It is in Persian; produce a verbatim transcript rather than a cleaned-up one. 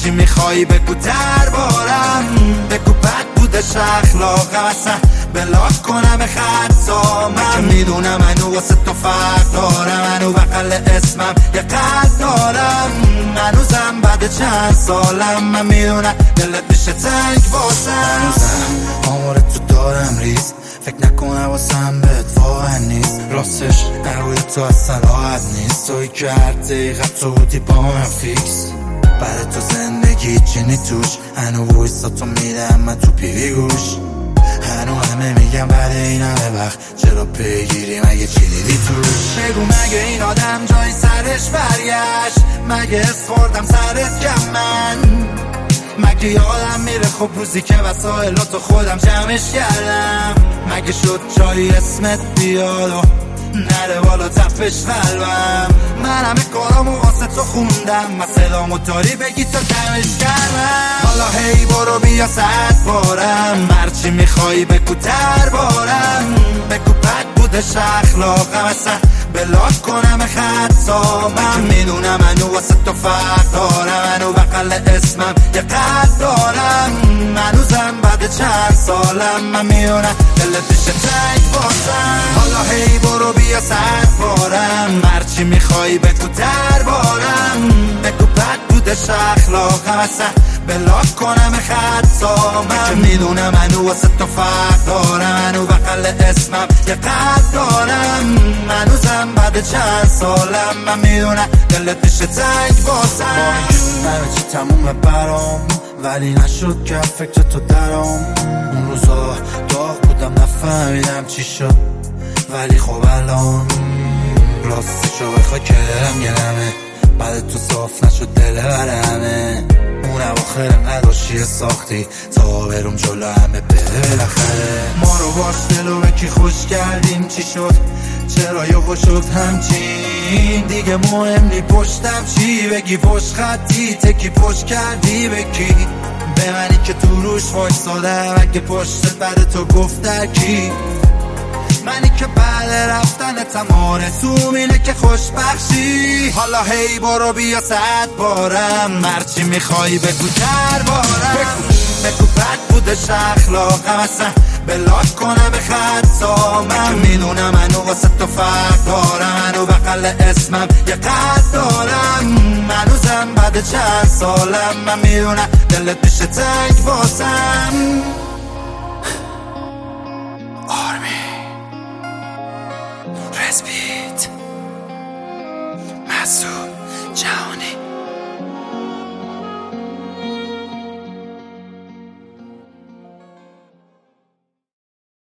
هرچی میخوای بگو دربارم، بگو بد بودش اخلاقم، اصلا بلاک کنم خطامم، که میدونم منو واسه تو فرق دارم، منو بغل اسمم یه قلب دارم، هنوزم بعد چند سالم من میدونم دلت میشه تنگ واسم، هنوزم آمار تو دارم ریز، فکر نکنم واسم بهت واقع نیست، راستش نروی تو اصلا راحت نیست، توی که هر دقیقه تو بودی با من فیکس، برای تو زندگی چینی توش، هنو ویستا تو میدم من تو پیوی گوش، هنو همه میگم بعد این همه وقت چرا پیگیری مگه چی دیدی توش، بگو مگه این آدم جای سرش برگشت، مگه اس خوردم سرت کم من، مگه یادم میره خب روزی که وسایلاتو خودم جمعش کردم، مگه شد جایی اسمت بیاد و نره بالا تپش قلبم، من همه کارامو واسه تو خوندم، من صدامو داری بگی تا کمش کردم، حالا هی برو بیا صد بارم، هرچی میخوایی بگو دربارم، بگو بد بودش اخلاقم، اصلا بلاک کنم خطامم، میدونم منو واسه تو فرق دارم، منو بغل اسمم یه قلب دارم، هنوزم بعد چند سالم من میدونم دلت میشه تنگ واسم، حالا هی برو بیا صد بارم، هرچی میخوایی بگو دربارم، بگو بد بودش اخلاقم، اصلا بلاک کنم خطامم، که میدونم منو واسه تو فرق دارم، منو بغل اسمم یه قلب دارم، هنوزم بعد چند سالم من میدونم دلت میشه تنگ واسم، همه چی تمومه برام ولی نشد که فکر تو درام، اون روزا داغ بودم نفهمیدم چی شد، ولی خب الان راستشو بخوای که دلم گرمه، بعد تو صاف نشد دل برمه، اون اواخر نداشتی ساختی تا برم جلو همه بره بالاخره، ما رو باش دلو به کی خوش کردیم چی شد، چرا یهو شد همچین، دیگه مهم نی پشتم چی بگی، پشت خطی تکی پشت کردی بکی، به منی که تو روش وایسادم، اگه پشتت بعد تو گفت در کی، منی که بعد رفتن تماره تو اینه که خوشبخشی، حالا هی برو بیا صد بارم، هرچی میخوایی بگو دربارم، بگو بد بودش اخلاقم، اصلا بلاک کنم خطامم، میدونم منو واسه تو فرق دارم، منو بغل اسمم یه قلب دارم، هنوزم بعد چند سالم من میدونم دلت میشه تنگ واسم. آرمی رزبیت مسعود جهانی